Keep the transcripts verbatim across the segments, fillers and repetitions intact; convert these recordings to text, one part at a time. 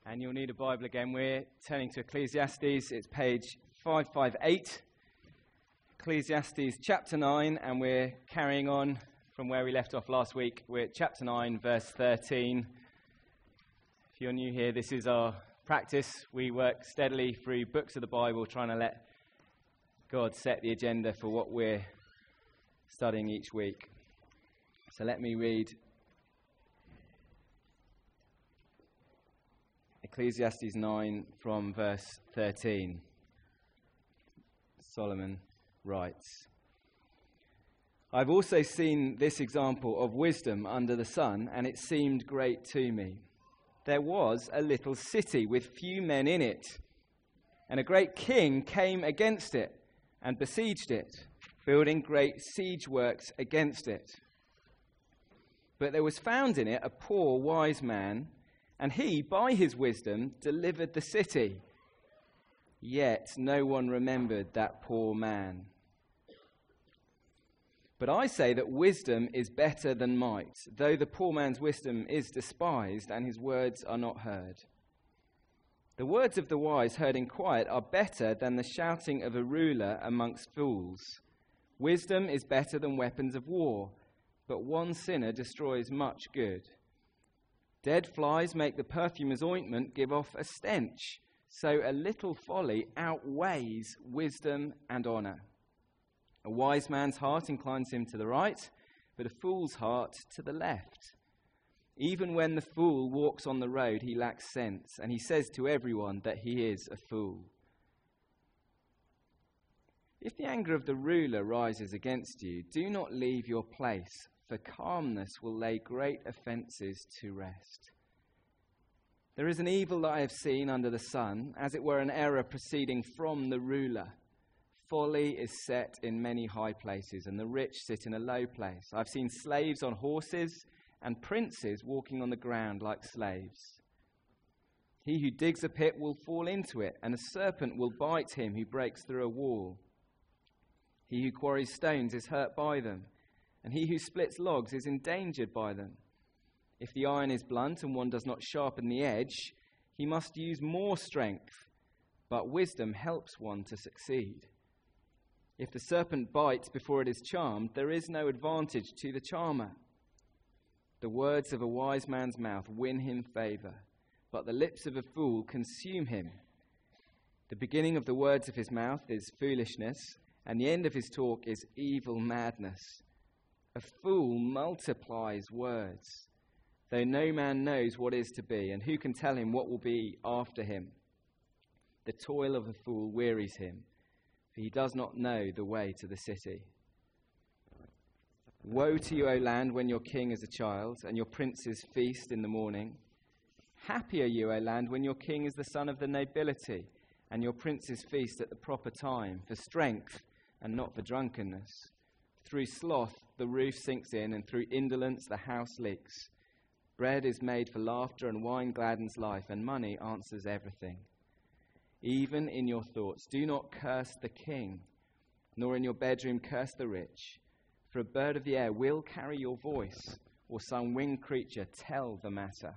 And you'll need a Bible again. We're turning to Ecclesiastes. It's page five fifty-eight. Ecclesiastes chapter nine, and we're carrying on from where we left off last week. We're at chapter nine, verse thirteen. If you're new here, this is our practice. We work steadily through books of the Bible, trying to let God set the agenda for what we're studying each week. So let me read Ecclesiastes nine from verse thirteen. Solomon writes, "I've also seen this example of wisdom under the sun, and it seemed great to me. There was a little city with few men in it, and a great king came against it and besieged it, building great siege works against it. But there was found in it a poor wise man, and he, by his wisdom, delivered the city. Yet no one remembered that poor man. But I say that wisdom is better than might, though the poor man's wisdom is despised, and his words are not heard. The words of the wise heard in quiet are better than the shouting of a ruler amongst fools. Wisdom is better than weapons of war, but one sinner destroys much good. Dead flies make the perfumer's ointment give off a stench, so a little folly outweighs wisdom and honor. A wise man's heart inclines him to the right, but a fool's heart to the left. Even when the fool walks on the road, he lacks sense, and he says to everyone that he is a fool. If the anger of the ruler rises against you, do not leave your place, for calmness will lay great offenses to rest. There is an evil that I have seen under the sun, as it were an error proceeding from the ruler. Folly is set in many high places, and the rich sit in a low place. I've seen slaves on horses, and princes walking on the ground like slaves. He who digs a pit will fall into it, and a serpent will bite him who breaks through a wall. He who quarries stones is hurt by them, and he who splits logs is endangered by them. If the iron is blunt and one does not sharpen the edge, he must use more strength, but wisdom helps one to succeed. If the serpent bites before it is charmed, there is no advantage to the charmer. The words of a wise man's mouth win him favor, but the lips of a fool consume him. The beginning of the words of his mouth is foolishness, and the end of his talk is evil madness. A fool multiplies words, though no man knows what is to be, and who can tell him what will be after him? The toil of a fool wearies him, for he does not know the way to the city. Woe to you, O land, when your king is a child, and your princes feast in the morning. Happy are you, O land, when your king is the son of the nobility, and your princes feast at the proper time, for strength and not for drunkenness. Through sloth the roof sinks in, and through indolence the house leaks. Bread is made for laughter, and wine gladdens life, and money answers everything. Even in your thoughts do not curse the king, nor in your bedroom curse the rich. For a bird of the air will carry your voice, or some winged creature tell the matter."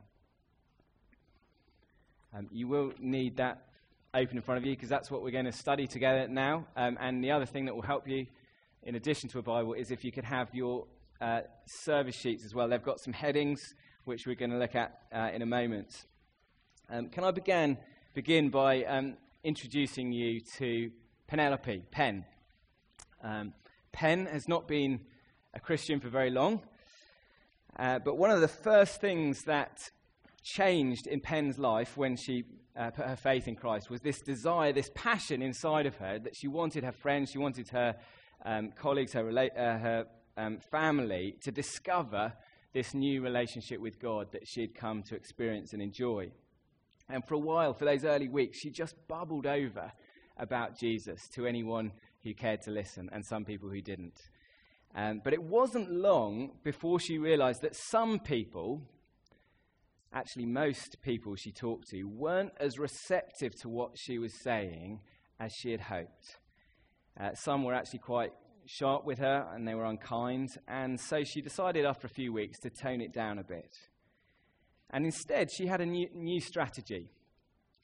Um, you will need that open in front of you, because that's what we're going to study together now. Um, and the other thing that will help you, in addition to a Bible, is if you could have your uh, service sheets as well. They've got some headings, which we're going to look at uh, in a moment. Um, can I begin, begin by um, introducing you to Penelope, Pen. Um, Pen has not been a Christian for very long, uh, but one of the first things that changed in Pen's life when she uh, put her faith in Christ was this desire, this passion inside of her that she wanted her friends, she wanted her um, colleagues, her, rela- uh, her um, family to discover this new relationship with God that she had come to experience and enjoy. And for a while, for those early weeks, she just bubbled over about Jesus to anyone who cared to listen, and some people who didn't. Um, but it wasn't long before she realized that some people, actually most people she talked to, weren't as receptive to what she was saying as she had hoped. Uh, some were actually quite sharp with her, and they were unkind, and so she decided after a few weeks to tone it down a bit. And instead, she had a new, new strategy.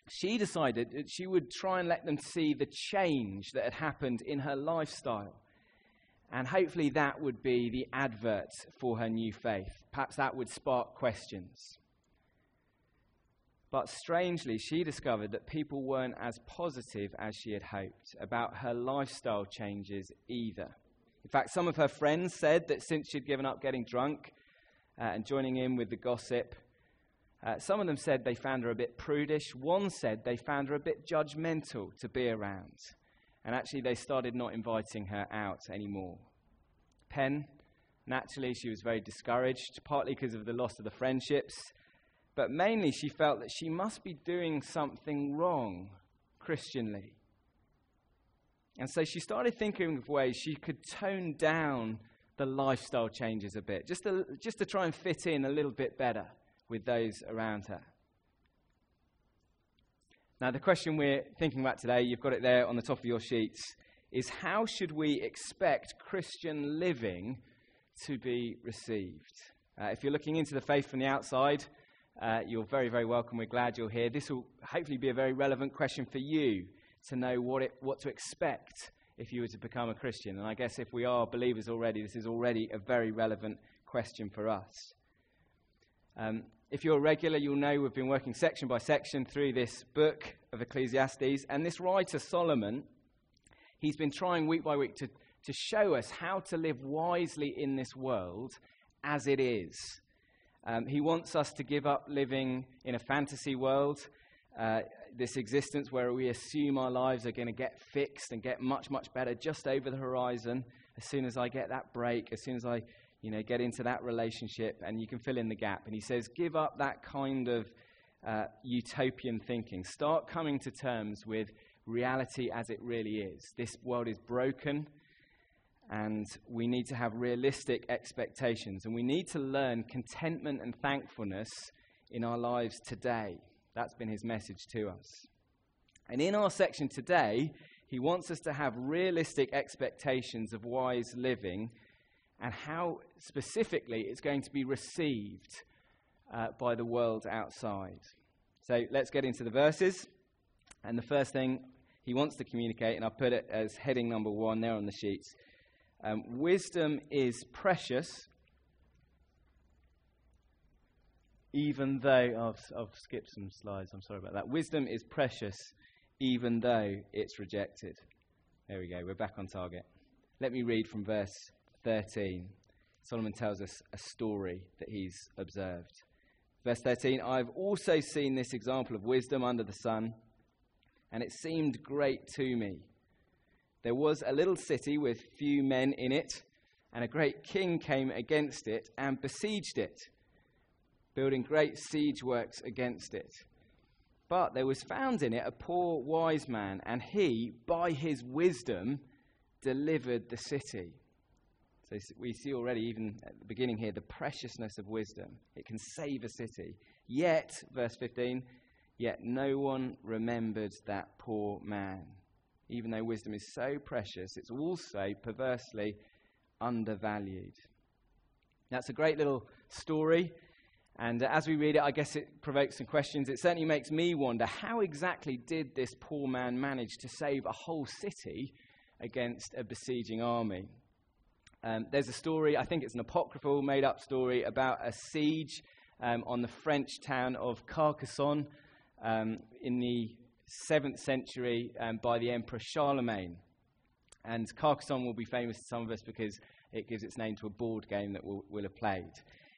she decided that she would try and let them see the change that had happened in her lifestyle. And hopefully that would be the advert for her new faith. Perhaps that would spark questions. But strangely, she discovered that people weren't as positive as she had hoped about her lifestyle changes either. In fact, some of her friends said that since she'd given up getting drunk uh, and joining in with the gossip, uh, some of them said they found her a bit prudish. One said they found her a bit judgmental to be around. And actually, they started not inviting her out anymore. Pen, naturally, she was very discouraged, partly because of the loss of the friendships, but mainly she felt that she must be doing something wrong Christianly. And so she started thinking of ways she could tone down the lifestyle changes a bit, just to, just to try and fit in a little bit better with those around her. Now, the question we're thinking about today, you've got it there on the top of your sheets, is how should we expect Christian living to be received? Uh, if you're looking into the faith from the outside, uh, you're very, very welcome. We're glad you're here. This will hopefully be a very relevant question for you to know what it, what to expect if you were to become a Christian. And I guess if we are believers already, this is already a very relevant question for us. Um, If you're a regular, you'll know we've been working section by section through this book of Ecclesiastes. And this writer, Solomon, he's been trying week by week to, to show us how to live wisely in this world as it is. Um, he wants us to give up living in a fantasy world, uh, this existence where we assume our lives are going to get fixed and get much, much better just over the horizon. As soon as I get that break, as soon as I You know, get into that relationship, and you can fill in the gap. And he says, give up that kind of uh, utopian thinking. Start coming to terms with reality as it really is. This world is broken, and we need to have realistic expectations. And we need to learn contentment and thankfulness in our lives today. That's been his message to us. And in our section today, he wants us to have realistic expectations of wise living, and how specifically it's going to be received uh, by the world outside. So let's get into the verses. And the first thing he wants to communicate, and I've put it as heading number one there on the sheets. Um, wisdom is precious, even though... I've, I've skipped some slides, I'm sorry about that. Wisdom is precious, even though it's rejected. There we go, we're back on target. Let me read from verse thirteen. Solomon tells us a story that he's observed. Verse thirteen, I've also seen this example of wisdom under the sun, and it seemed great to me. There was a little city with few men in it, and a great king came against it and besieged it, building great siege works against it. But there was found in it a poor wise man, and he, by his wisdom, delivered the city. So we see already, even at the beginning here, the preciousness of wisdom. It can save a city. Yet, verse fifteen, yet no one remembered that poor man. Even though wisdom is so precious, it's also perversely undervalued. That's a great little story. And uh, as we read it, I guess it provokes some questions. It certainly makes me wonder, how exactly did this poor man manage to save a whole city against a besieging army? Um, there's a story, I think it's an apocryphal, made-up story about a siege um, on the French town of Carcassonne um, in the seventh century um, by the Emperor Charlemagne. And Carcassonne will be famous to some of us because it gives its name to a board game that we'll, we'll have played.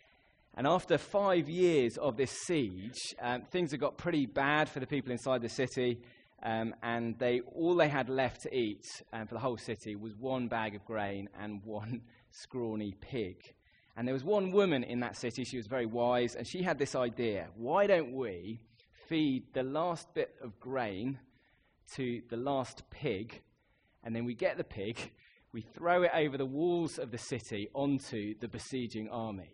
And after five years of this siege, um, things had got pretty bad for the people inside the city. Um, and they all they had left to eat um, for the whole city was one bag of grain and one scrawny pig. And there was one woman in that city, she was very wise, and she had this idea: why don't we feed the last bit of grain to the last pig, and then we get the pig, we throw it over the walls of the city onto the besieging army.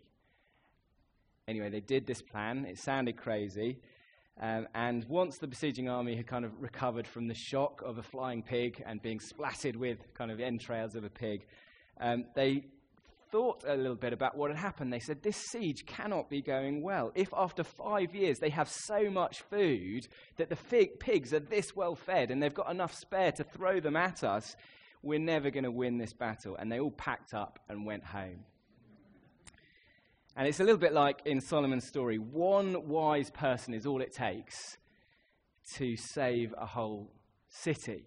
Anyway, they did this plan. It sounded crazy. Um, and once the besieging army had kind of recovered from the shock of a flying pig and being splattered with kind of entrails of a pig, um, they thought a little bit about what had happened. They said, this siege cannot be going well. If after five years they have so much food that the fig pigs are this well fed and they've got enough spare to throw them at us, we're never going to win this battle. And they all packed up and went home. And it's a little bit like in Solomon's story. One wise person is all it takes to save a whole city.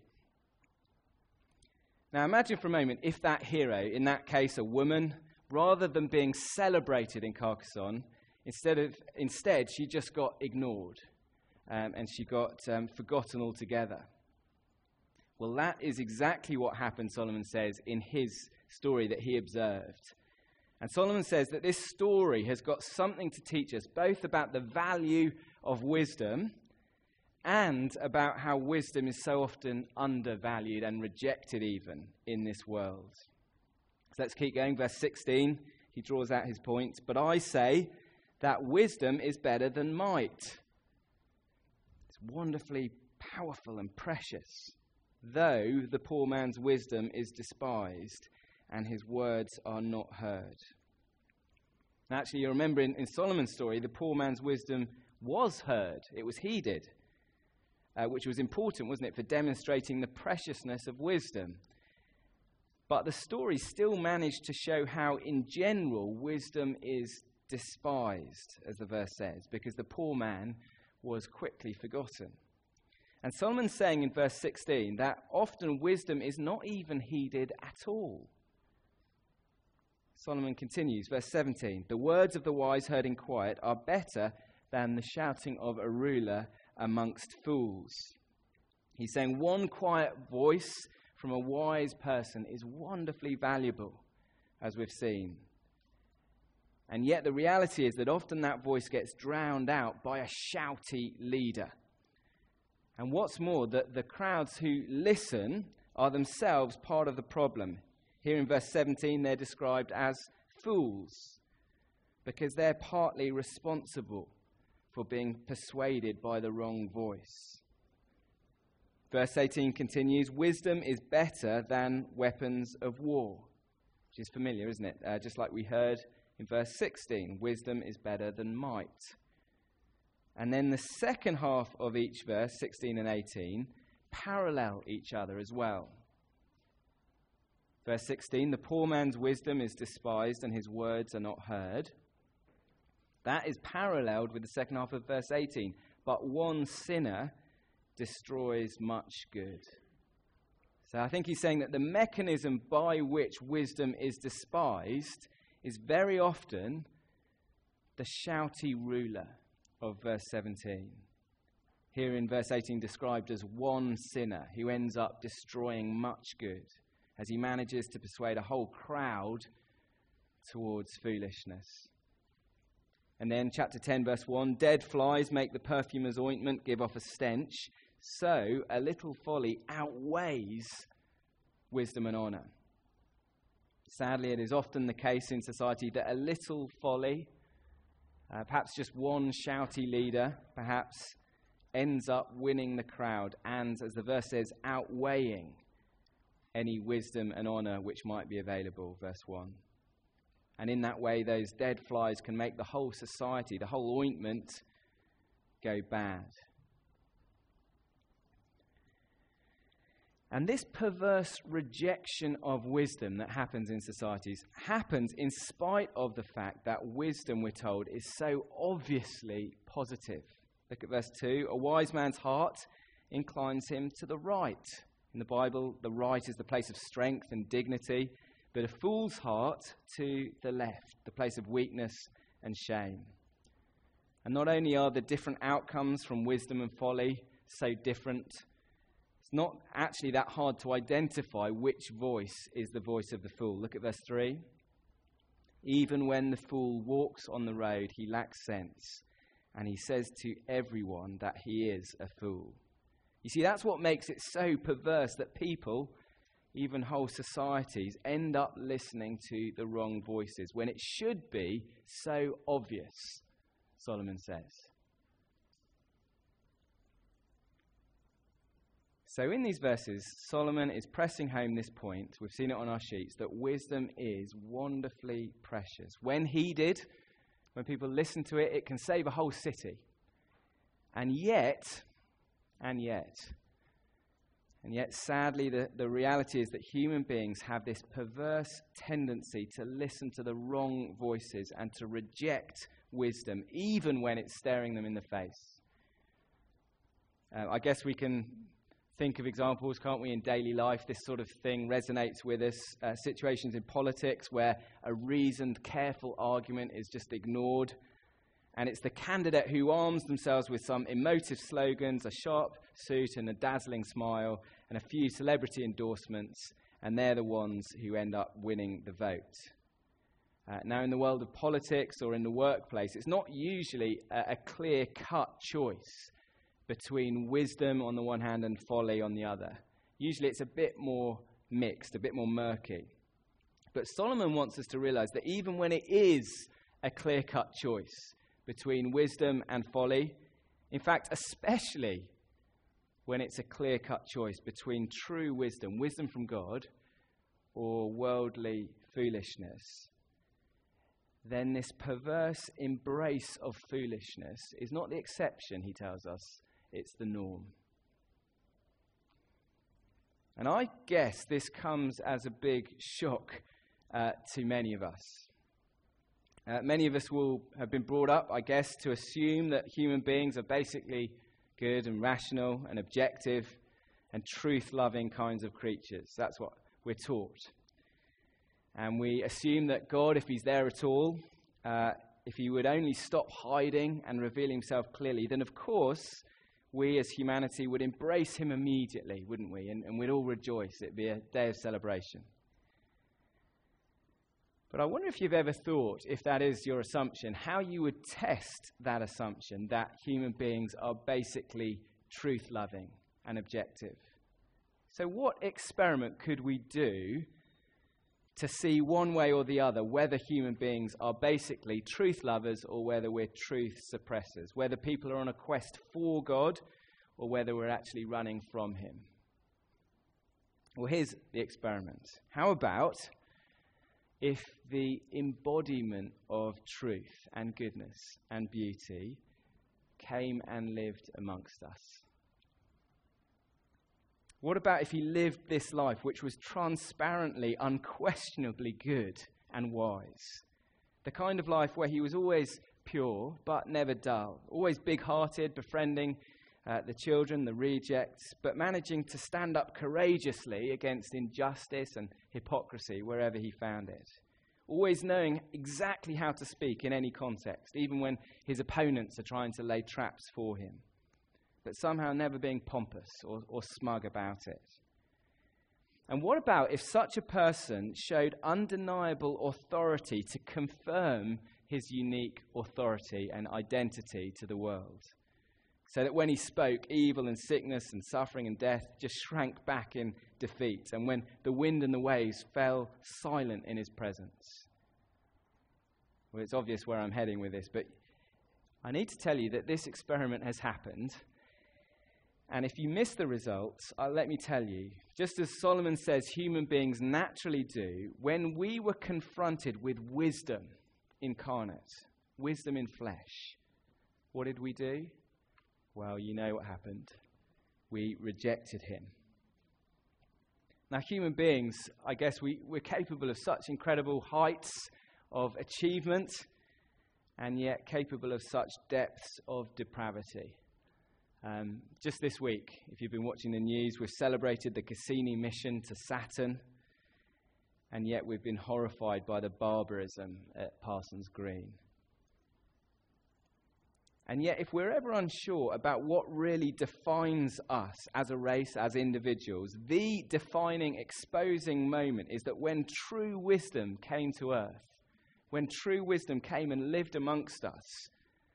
Now imagine for a moment if that hero, in that case a woman, rather than being celebrated in Carcassonne, instead of instead she just got ignored um, and she got um, forgotten altogether. Well, that is exactly what happened, Solomon says, in his story that he observed. And Solomon says that this story has got something to teach us, both about the value of wisdom and about how wisdom is so often undervalued and rejected even in this world. So let's keep going. Verse sixteen, he draws out his point. But I say that wisdom is better than might. It's wonderfully powerful and precious, though the poor man's wisdom is despised and his words are not heard. Now, actually, you remember in, in Solomon's story, the poor man's wisdom was heard. It was heeded. Uh, which was important, wasn't it, for demonstrating the preciousness of wisdom. But the story still managed to show how, in general, wisdom is despised, as the verse says, because the poor man was quickly forgotten. And Solomon's saying in verse sixteen that often wisdom is not even heeded at all. Solomon continues, verse seventeen, the words of the wise heard in quiet are better than the shouting of a ruler amongst fools. He's saying one quiet voice from a wise person is wonderfully valuable, as we've seen. And yet the reality is that often that voice gets drowned out by a shouty leader. And what's more, that the crowds who listen are themselves part of the problem. Here in verse seventeen, they're described as fools because they're partly responsible for being persuaded by the wrong voice. Verse eighteen continues, wisdom is better than weapons of war, which is familiar, isn't it? Uh, just like we heard in verse sixteen, wisdom is better than might. And then the second half of each verse, sixteen and eighteen, parallel each other as well. Verse sixteen, the poor man's wisdom is despised and his words are not heard. That is paralleled with the second half of verse eighteen. But one sinner destroys much good. So I think he's saying that the mechanism by which wisdom is despised is very often the shouty ruler of verse seventeen. Here in verse eighteen described as one sinner who ends up destroying much good as he manages to persuade a whole crowd towards foolishness. And then chapter ten, verse one, dead flies make the perfumer's ointment give off a stench, so a little folly outweighs wisdom and honor. Sadly, it is often the case in society that a little folly, uh, perhaps just one shouty leader, perhaps ends up winning the crowd and, as the verse says, outweighing any wisdom and honor which might be available, verse one. And in that way, those dead flies can make the whole society, the whole ointment, go bad. And this perverse rejection of wisdom that happens in societies happens in spite of the fact that wisdom, we're told, is so obviously positive. Look at verse two. A wise man's heart inclines him to the right. In the Bible, the right is the place of strength and dignity, but a fool's heart to the left, the place of weakness and shame. And not only are the different outcomes from wisdom and folly so different, it's not actually that hard to identify which voice is the voice of the fool. Look at verse three. Even when the fool walks on the road, he lacks sense, and he says to everyone that he is a fool. You see, that's what makes it so perverse that people, even whole societies, end up listening to the wrong voices when it should be so obvious, Solomon says. So in these verses, Solomon is pressing home this point, we've seen it on our sheets, that wisdom is wonderfully precious. When heeded, when people listen to it, it can save a whole city. And yet, and yet, and yet sadly the, the reality is that human beings have this perverse tendency to listen to the wrong voices and to reject wisdom, even when it's staring them in the face. Uh, I guess we can think of examples, can't we, in daily life? This sort of thing resonates with us. Uh, situations in politics where a reasoned, careful argument is just ignored. And it's the candidate who arms themselves with some emotive slogans, a sharp suit and a dazzling smile, and a few celebrity endorsements, and they're the ones who end up winning the vote. Uh, now, in the world of politics or in the workplace, it's not usually a, a clear-cut choice between wisdom on the one hand and folly on the other. Usually it's a bit more mixed, a bit more murky. But Solomon wants us to realize that even when it is a clear-cut choice between wisdom and folly, in fact, especially when it's a clear-cut choice between true wisdom, wisdom from God, or worldly foolishness, then this perverse embrace of foolishness is not the exception, he tells us. It's the norm. And I guess this comes as a big shock uh, to many of us. Uh, many of us will have been brought up, I guess, to assume that human beings are basically good and rational and objective and truth-loving kinds of creatures. That's what we're taught. And we assume that God, if he's there at all, uh, if he would only stop hiding and reveal himself clearly, then of course we as humanity would embrace him immediately, wouldn't we? And, and we'd all rejoice. It'd be a day of celebration. But I wonder if you've ever thought, if that is your assumption, how you would test that assumption that human beings are basically truth-loving and objective. So what experiment could we do to see one way or the other whether human beings are basically truth lovers or whether we're truth suppressors, whether people are on a quest for God or whether we're actually running from him? Well, here's the experiment. How about if the embodiment of truth and goodness and beauty came and lived amongst us? What about if he lived this life which was transparently, unquestionably good and wise? The kind of life where he was always pure but never dull, always big-hearted, befriending uh, the children, the rejects, but managing to stand up courageously against injustice and hypocrisy wherever he found it. Always knowing exactly how to speak in any context, even when his opponents are trying to lay traps for him. But somehow never being pompous or, or smug about it. And what about if such a person showed undeniable authority to confirm his unique authority and identity to the world? So that when he spoke, evil and sickness and suffering and death just shrank back in defeat. And when the wind and the waves fell silent in his presence. Well, it's obvious where I'm heading with this, but I need to tell you that this experiment has happened. And if you miss the results, uh, let me tell you, just as Solomon says human beings naturally do, when we were confronted with wisdom incarnate, wisdom in flesh, what did we do? Well, you know what happened. We rejected him. Now, human beings, I guess we, we're capable of such incredible heights of achievement, and yet capable of such depths of depravity. Um, just this week, if you've been watching the news, we've celebrated the Cassini mission to Saturn, and yet we've been horrified by the barbarism at Parsons Green. And yet, if we're ever unsure about what really defines us as a race, as individuals, the defining, exposing moment is that when true wisdom came to earth, when true wisdom came and lived amongst us,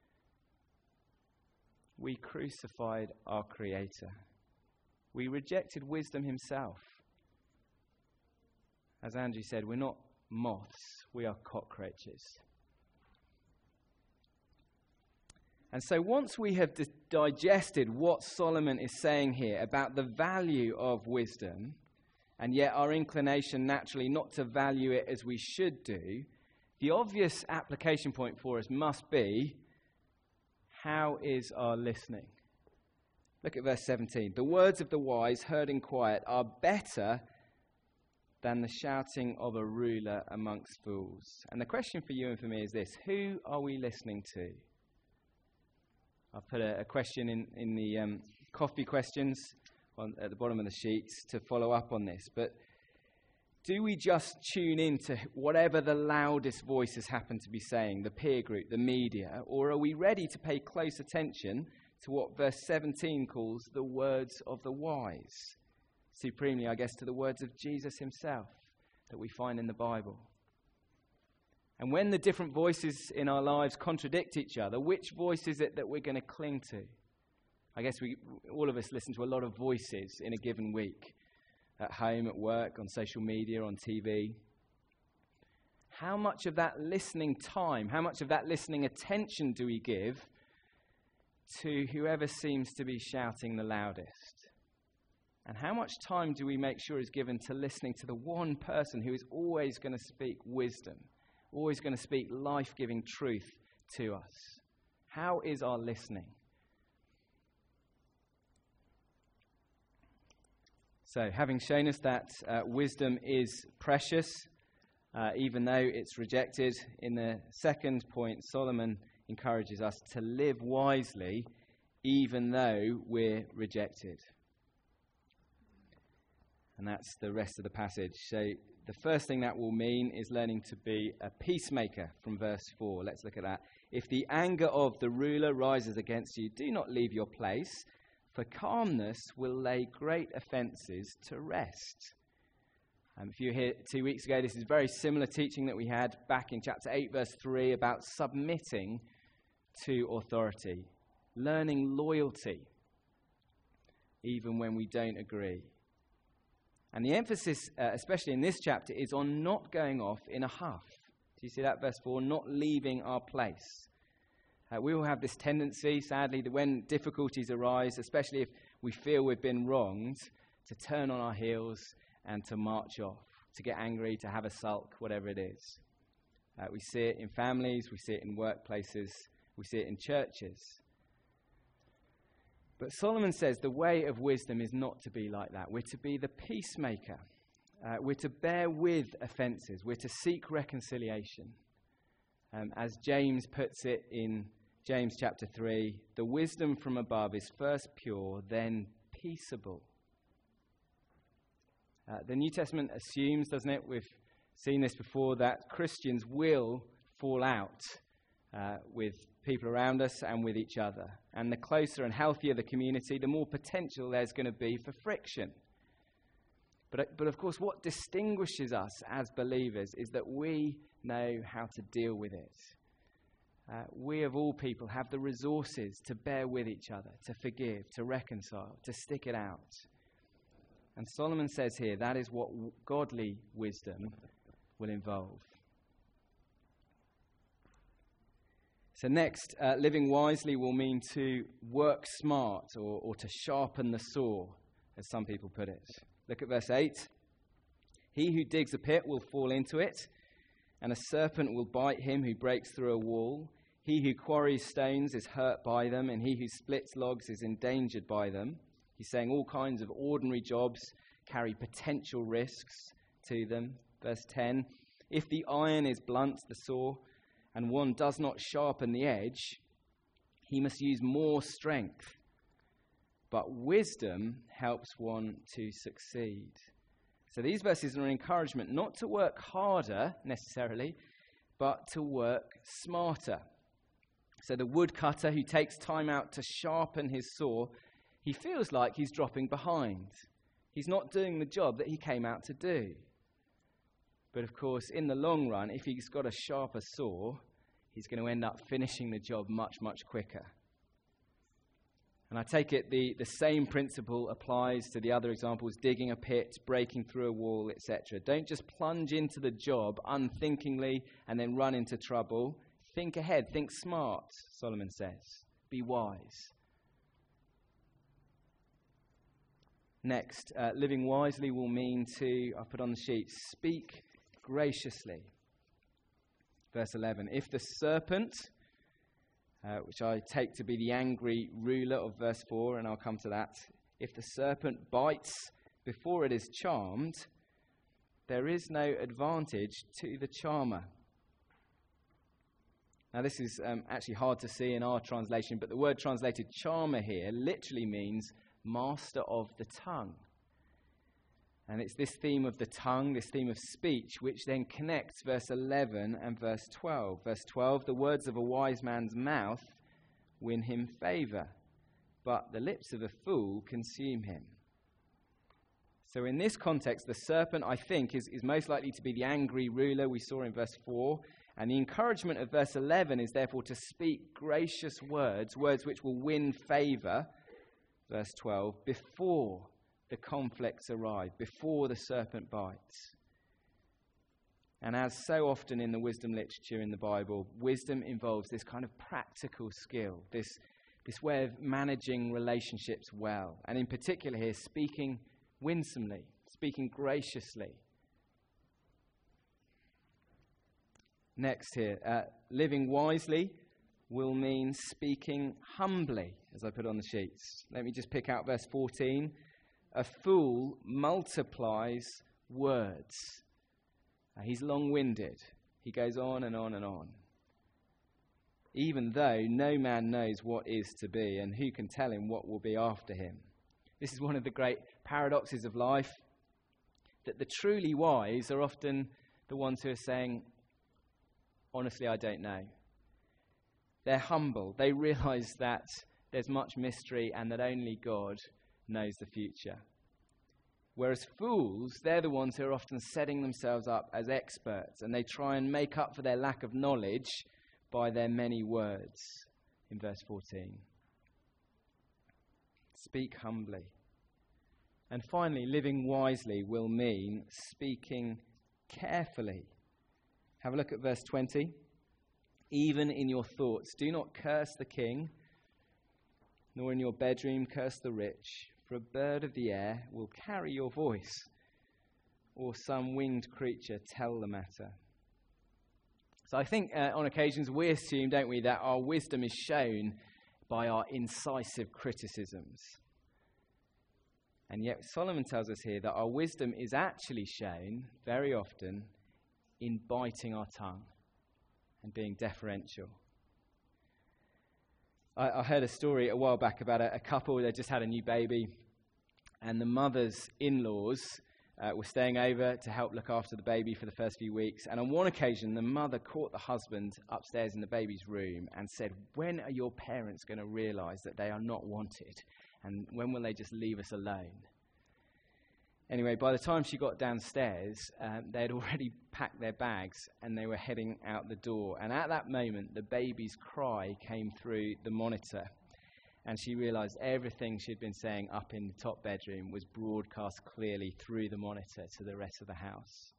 we crucified our Creator. We rejected wisdom himself. As Andrew said, we're not moths, we are cockroaches. And so once we have di- digested what Solomon is saying here about the value of wisdom, and yet our inclination naturally not to value it as we should do, the obvious application point for us must be, how is our listening? Look at verse seventeen. The words of the wise heard in quiet are better than the shouting of a ruler amongst fools. And the question for you and for me is this: who are we listening to? I'll put a, a question in, in the um, coffee questions on, at the bottom of the sheets to follow up on this. But do we just tune in to whatever the loudest voices happen to be saying, the peer group, the media, or are we ready to pay close attention to what verse seventeen calls the words of the wise? Supremely, I guess, to the words of Jesus himself that we find in the Bible. And when the different voices in our lives contradict each other, which voice is it that we're going to cling to? I guess we, all of us listen to a lot of voices in a given week. At home, at work, on social media, on T V. How much of that listening time, how much of that listening attention do we give to whoever seems to be shouting the loudest? And how much time do we make sure is given to listening to the one person who is always going to speak wisdom, always going to speak life-giving truth to us? How is our listening? So, having shown us that uh, wisdom is precious, uh, even though it's rejected, in the second point, Solomon encourages us to live wisely, even though we're rejected. And that's the rest of the passage. So, the first thing that will mean is learning to be a peacemaker from verse four. Let's look at that. If the anger of the ruler rises against you, do not leave your place. For calmness will lay great offences to rest. Um, if you were here two weeks ago, this is very similar teaching that we had back in chapter eight, verse three, about submitting to authority, learning loyalty, even when we don't agree. And the emphasis, uh, especially in this chapter, is on not going off in a huff. Do you see that, verse four? Not leaving our place. Uh, we all have this tendency, sadly, that when difficulties arise, especially if we feel we've been wronged, to turn on our heels and to march off, to get angry, to have a sulk, whatever it is. Uh, we see it in families, we see it in workplaces, we see it in churches. But Solomon says the way of wisdom is not to be like that. We're to be the peacemaker. Uh, we're to bear with offences. We're to seek reconciliation. Um, as James puts it in James chapter three, the wisdom from above is first pure, then peaceable. Uh, the New Testament assumes, doesn't it, we've seen this before, that Christians will fall out uh, with people around us and with each other. And the closer and healthier the community, the more potential there's going to be for friction. But, but of course, what distinguishes us as believers is that we know how to deal with it. Uh, we of all people have the resources to bear with each other, to forgive, to reconcile, to stick it out. And Solomon says here that is what w- godly wisdom will involve. So next, uh, living wisely will mean to work smart or, or to sharpen the saw, as some people put it. Look at verse eight. He who digs a pit will fall into it, and a serpent will bite him who breaks through a wall. He who quarries stones is hurt by them, and he who splits logs is endangered by them. He's saying all kinds of ordinary jobs carry potential risks to them. Verse ten, if the iron is blunt, the saw, and one does not sharpen the edge, he must use more strength. But wisdom helps one to succeed. So these verses are an encouragement not to work harder necessarily, but to work smarter. So the woodcutter who takes time out to sharpen his saw, he feels like he's dropping behind. He's not doing the job that he came out to do. But of course, in the long run, if he's got a sharper saw, he's going to end up finishing the job much, much quicker. And I take it the, the same principle applies to the other examples, digging a pit, breaking through a wall, et cetera. Don't just plunge into the job unthinkingly and then run into trouble. Think ahead, think smart, Solomon says. be wise. Next, uh, living wisely will mean to, I put on the sheet, speak graciously. Verse eleven, if the serpent, uh, which I take to be the angry ruler of verse four, and I'll come to that, if the serpent bites before it is charmed, there is no advantage to the charmer. Now this is um, actually hard to see in our translation, but the word translated charmer here literally means master of the tongue. And it's this theme of the tongue, this theme of speech, which then connects verse eleven and verse twelve. Verse twelve, the words of a wise man's mouth win him favor, but the lips of a fool consume him. So in this context, the serpent, I think, is, is most likely to be the angry ruler we saw in verse four. And the encouragement of verse eleven is therefore to speak gracious words, words which will win favor, verse twelve, before the conflicts arrive, before the serpent bites. And as so often in the wisdom literature in the Bible, wisdom involves this kind of practical skill, this, this way of managing relationships well. And in particular here, speaking winsomely, speaking graciously. Next here, uh, living wisely will mean speaking humbly, as I put on the sheets. Let me just pick out verse fourteen. A fool multiplies words. Uh, he's long-winded. He goes on and on and on. Even though no man knows what is to be, and who can tell him what will be after him. This is one of the great paradoxes of life, that the truly wise are often the ones who are saying, honestly, I don't know. They're humble. They realize that there's much mystery and that only God knows the future. Whereas fools, they're the ones who are often setting themselves up as experts, and they try and make up for their lack of knowledge by their many words, in verse fourteen. Speak humbly. And finally, living wisely will mean speaking carefully. Have a look at verse twenty. Even in your thoughts, do not curse the king, nor in your bedroom curse the rich, for a bird of the air will carry your voice, or some winged creature tell the matter. So I think uh, on occasions we assume, don't we, that our wisdom is shown by our incisive criticisms. And yet Solomon tells us here that our wisdom is actually shown very often in biting our tongue and being deferential. I, I heard a story a while back about a, a couple that just had a new baby, and the mother's in-laws uh, were staying over to help look after the baby for the first few weeks. And on one occasion, the mother caught the husband upstairs in the baby's room and said, "When are your parents going to realize that they are not wanted? And when will they just leave us alone?" Anyway, by the time she got downstairs, um, they had already packed their bags and they were heading out the door. And at that moment, the baby's cry came through the monitor. And she realized everything she'd been saying up in the top bedroom was broadcast clearly through the monitor to the rest of the house.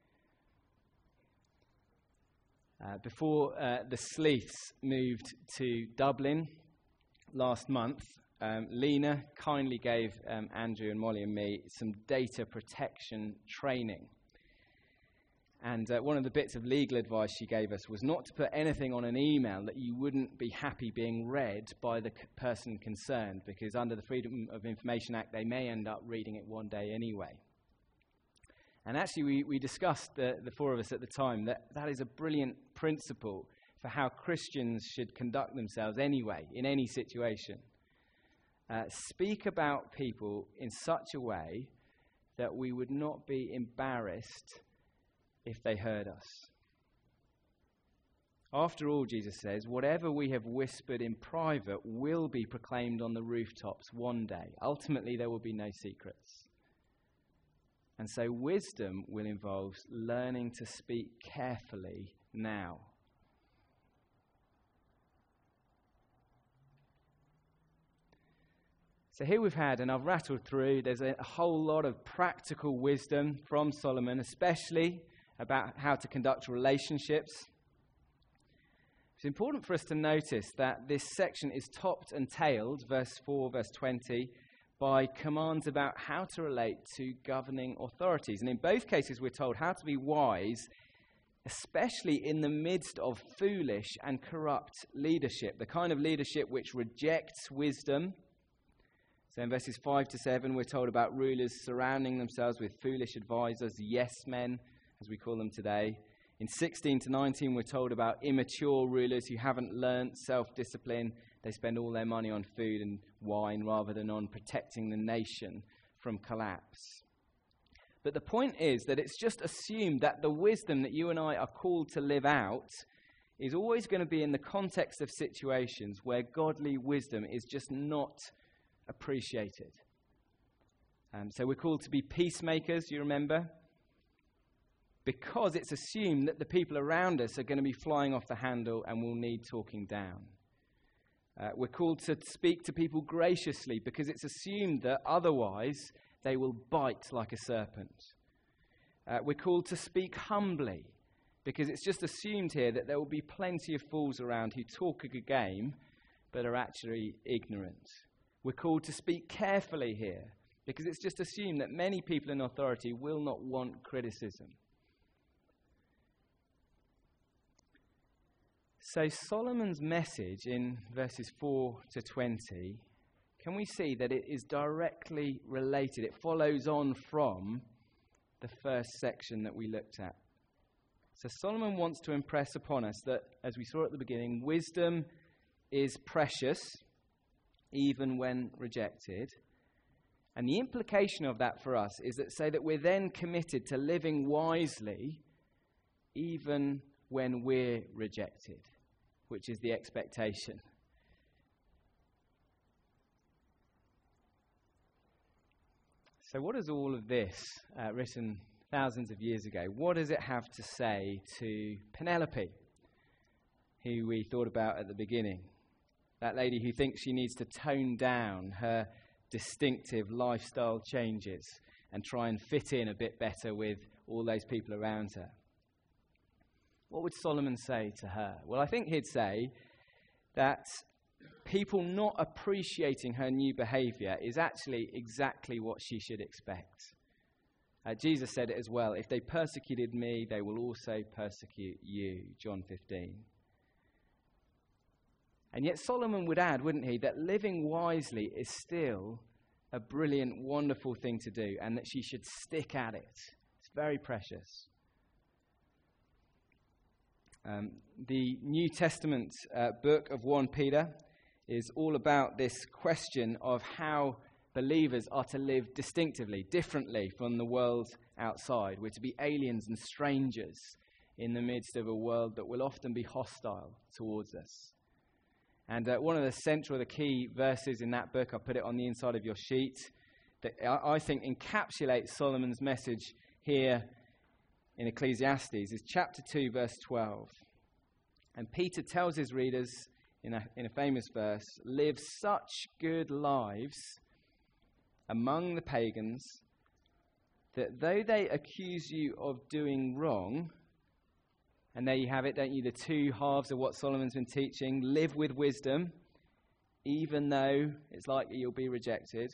Uh, before uh, the Sleeths moved to Dublin last month, Um, Lena kindly gave um, Andrew and Molly and me some data protection training. And uh, one of the bits of legal advice she gave us was not to put anything on an email that you wouldn't be happy being read by the c- person concerned, because under the Freedom of Information Act, they may end up reading it one day anyway. And actually, we, we discussed, the, the four of us at the time, that that is a brilliant principle for how Christians should conduct themselves anyway, in any situation. Uh, speak about people in such a way that we would not be embarrassed if they heard us. After all, Jesus says, whatever we have whispered in private will be proclaimed on the rooftops one day. Ultimately, there will be no secrets. And so wisdom will involve learning to speak carefully now. So here we've had, and I've rattled through, there's a, a whole lot of practical wisdom from Solomon, especially about how to conduct relationships. It's important for us to notice that this section is topped and tailed, verse four, verse twenty, by commands about how to relate to governing authorities. And in both cases, we're told how to be wise, especially in the midst of foolish and corrupt leadership, the kind of leadership which rejects wisdom. So in verses five to seven, we're told about rulers surrounding themselves with foolish advisors, yes men, as we call them today. In sixteen to nineteen, we're told about immature rulers who haven't learnt self-discipline. They spend all their money on food and wine rather than on protecting the nation from collapse. But the point is that it's just assumed that the wisdom that you and I are called to live out is always going to be in the context of situations where godly wisdom is just not appreciated. Um, so we're called to be peacemakers, you remember? Because it's assumed that the people around us are going to be flying off the handle and will need talking down. Uh, we're called to speak to people graciously because it's assumed that otherwise they will bite like a serpent. Uh, we're called to speak humbly because it's just assumed here that there will be plenty of fools around who talk a good game but are actually ignorant. We're called to speak carefully here because it's just assumed that many people in authority will not want criticism. So Solomon's message in verses four to twenty, can we see that it is directly related? It follows on from the first section that we looked at. So Solomon wants to impress upon us that, as we saw at the beginning, wisdom is precious, even when rejected. And the implication of that for us is that say that we're then committed to living wisely, even when we're rejected, which is the expectation. So what does all of this, uh, written thousands of years ago, what does it have to say to Penelope, who we thought about at the beginning? That lady who thinks she needs to tone down her distinctive lifestyle changes and try and fit in a bit better with all those people around her. What would Solomon say to her? Well, I think he'd say that people not appreciating her new behavior is actually exactly what she should expect. Uh, Jesus said it as well, if they persecuted me, they will also persecute you, John fifteen. And yet Solomon would add, wouldn't he, that living wisely is still a brilliant, wonderful thing to do, and that she should stick at it. It's very precious. Um, the New Testament uh, book of First Peter is all about this question of how believers are to live distinctively, differently from the world outside. We're to be aliens and strangers in the midst of a world that will often be hostile towards us. And uh, one of the central, the key verses in that book, I'll put it on the inside of your sheet, that I, I think encapsulates Solomon's message here in Ecclesiastes, is chapter two, verse twelve. And Peter tells his readers in a, in a famous verse, live such good lives among the pagans that though they accuse you of doing wrong, and there you have it, don't you, the two halves of what Solomon's been teaching, live with wisdom, even though it's likely you'll be rejected.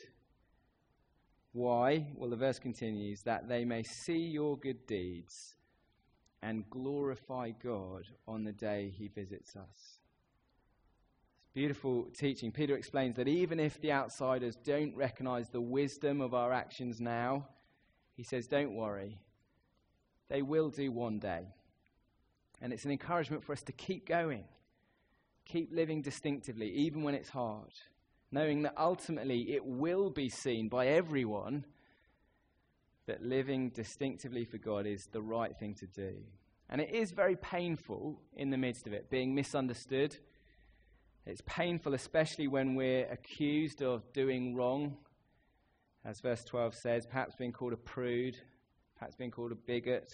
Why? Well, the verse continues, that they may see your good deeds and glorify God on the day he visits us. It's beautiful teaching. Peter explains that even if the outsiders don't recognize the wisdom of our actions now, he says, don't worry. They will do one day. And it's an encouragement for us to keep going, keep living distinctively, even when it's hard, knowing that ultimately it will be seen by everyone that living distinctively for God is the right thing to do. And it is very painful in the midst of it, being misunderstood. It's painful, especially when we're accused of doing wrong, as verse twelve says, perhaps being called a prude, perhaps being called a bigot.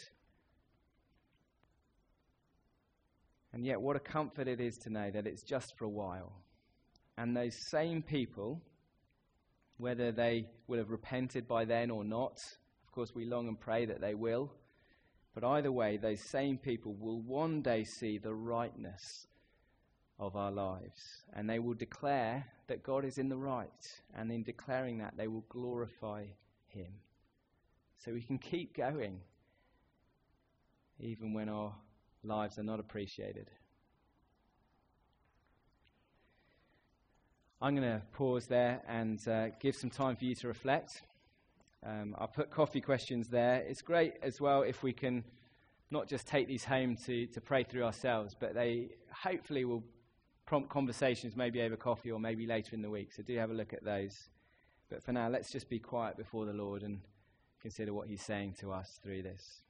And yet what a comfort it is to know that it's just for a while. And those same people, whether they will have repented by then or not, of course we long and pray that they will, but either way, those same people will one day see the rightness of our lives. And they will declare that God is in the right. And in declaring that, they will glorify him. So we can keep going, even when our lives are not appreciated. I'm going to pause there and uh, give some time for you to reflect. Um, I'll put coffee questions there. It's great as well if we can not just take these home to, to pray through ourselves, but they hopefully will prompt conversations maybe over coffee or maybe later in the week. So do have a look at those. But for now, let's just be quiet before the Lord and consider what he's saying to us through this.